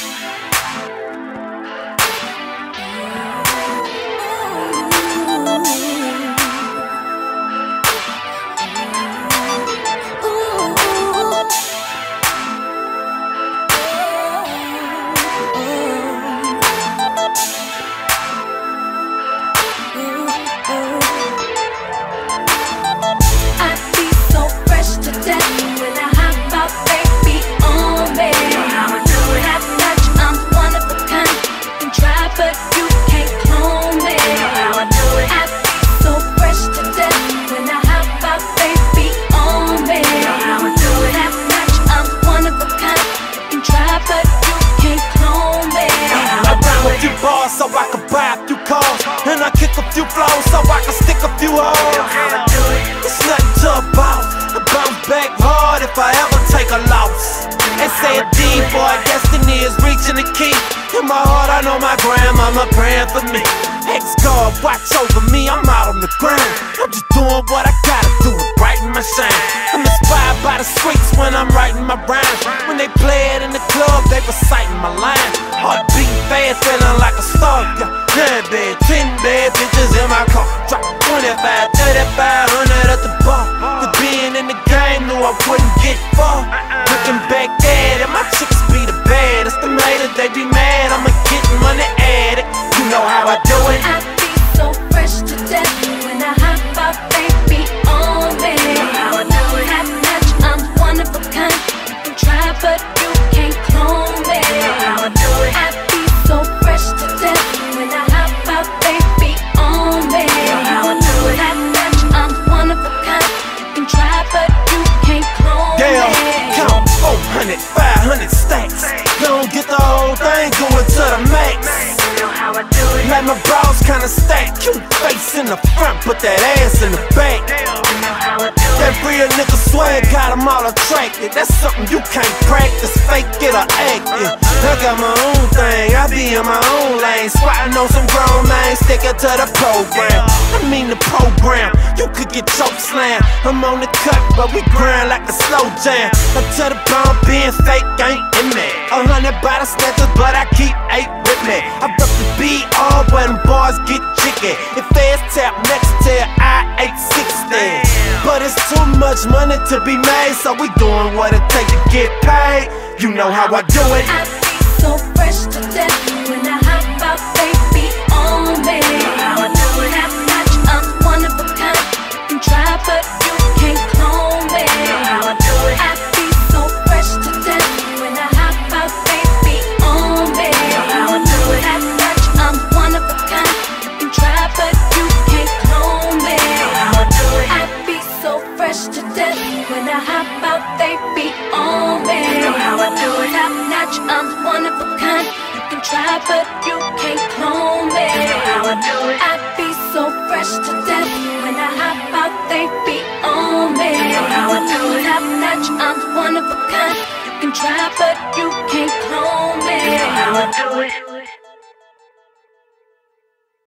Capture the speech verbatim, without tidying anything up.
So I can buy a few cars, and I kick a few flows so I can stick a few hoes. It's nothing to a boss. I bounce back hard if I ever take a loss. They say a D-boy destiny is reaching the key. In my heart I know my grandmama praying for me. Ex-God watch over me, I'm out on the ground. I'm just doing what I gotta do, writing my shine. I'm inspired by the streets when I'm writing my rhymes. When they play it in the club, they reciting my lines. Heart beating fast, feeling like a star. Yeah, nine bad, ten bad bitches in my car. Drop twenty-five, thirty-five hundred at the bar. Cause being in the game, knew I wouldn't get far. Looking back at it, my chicks be the baddest. Them haters, they be mad, I'ma get money at it. You know how I do it. I be so fresh to death when I hop out, they be on me. You know how I do it. Top notch, I'm one of a kind. You can try, but you can't clone me. You know how I do it. I be so fresh to death when I hop out, they be on me. You know how I do it. Top notch, I'm one of a kind. You can try, but you can't clone yeah, me. count four hundred, five hundred stacks. Don't get the whole thing going to the max. Like my bras kinda stack, cute face in the front, put that ass in the back. That real nigga swag got them all attracted. That's something you can't practice, fake it or act it. I got my own thing, I be in my own lane. Squatting on some grown man, sticking to the program. I mean the program, you could get choke slammed. I'm on the cut, but we grind like a slow jam. Up to the bone, being fake ain't in me. A hundred bottle snatchers, but I keep eight with me. I broke the beat all where them bars get jiggy. If fast tap next to I eight sixty. But it's too much money to be made, so we doing what it take to get paid. You know how I do it. I be so fresh to death when I hop out, they be on me. You know how I do it. Top notch, I'm one of a kind. You can try, but you can't clone me. You know how I do it. I be so fresh to death when I hop out, they be on me. You know how I do it. Top notch, I'm one of a kind. You can try, but you can't clone me. You know how I do it. I be so fresh to death when I hop out, they be on me. You know how I do it. Top notch, I'm one of a kind. You can try, but you can't clone me. You know how I do it. I be so fresh to death when I hop out, they be on me. You know how I do it. Top notch, I'm one of a kind. You can try, but you can't clone me. You know how I do it.